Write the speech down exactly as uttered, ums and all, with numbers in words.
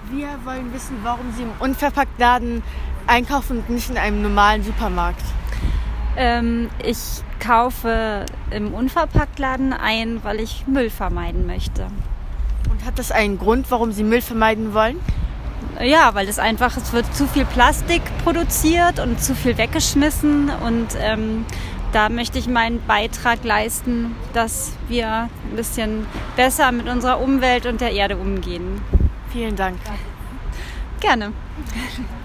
Wir wollen wissen, warum Sie im Unverpacktladen einkaufen und nicht in einem normalen Supermarkt. Ähm, ich kaufe im Unverpacktladen ein, weil ich Müll vermeiden möchte. Und hat das einen Grund, warum Sie Müll vermeiden wollen? Ja, weil es einfach, es wird zu viel Plastik produziert und zu viel weggeschmissen und ähm, da möchte ich meinen Beitrag leisten, dass wir ein bisschen besser mit unserer Umwelt und der Erde umgehen. Vielen Dank. Gerne.